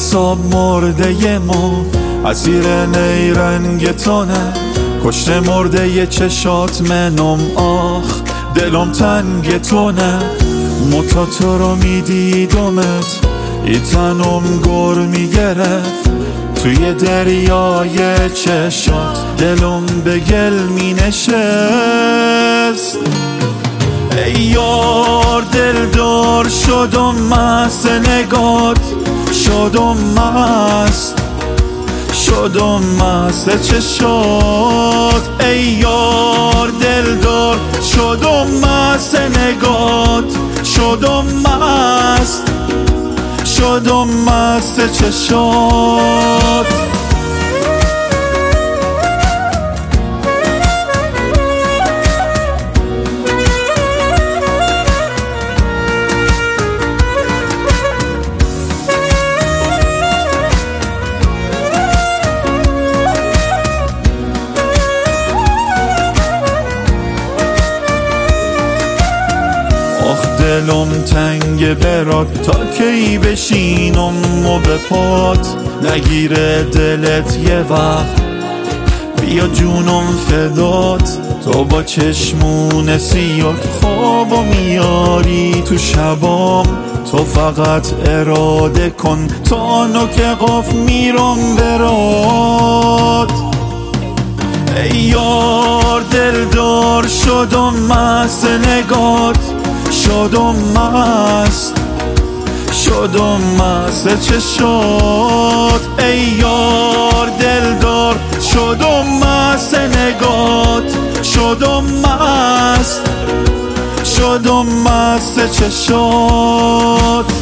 حساب مرده ما اسیر نیرنگ تانه، کشته مرده چشات منم آخ دلم تنگ تونه. متا تو رو میدیدمت ای تنم گر میگرفت، توی دریای چشات دلم به گل مینشست. ای یار دلدار شدم مست نگات، شدم مست چشات. ای یار دلدار شدم مست نگات، شدم مست چشات. دلم تنگ برات، تا کی بشینم و به پات نگیره دلت یه وقت. بیا جونم فدات، تو با چشمون سیات خوابو میاری تو شبام. تو فقط اراده کن تا نوک قاف میرم برات. ای یار دلدار شدم مست نگات، شدم مست چشات. ای یار دلدار شدم مست نگات، شدم مست چشات.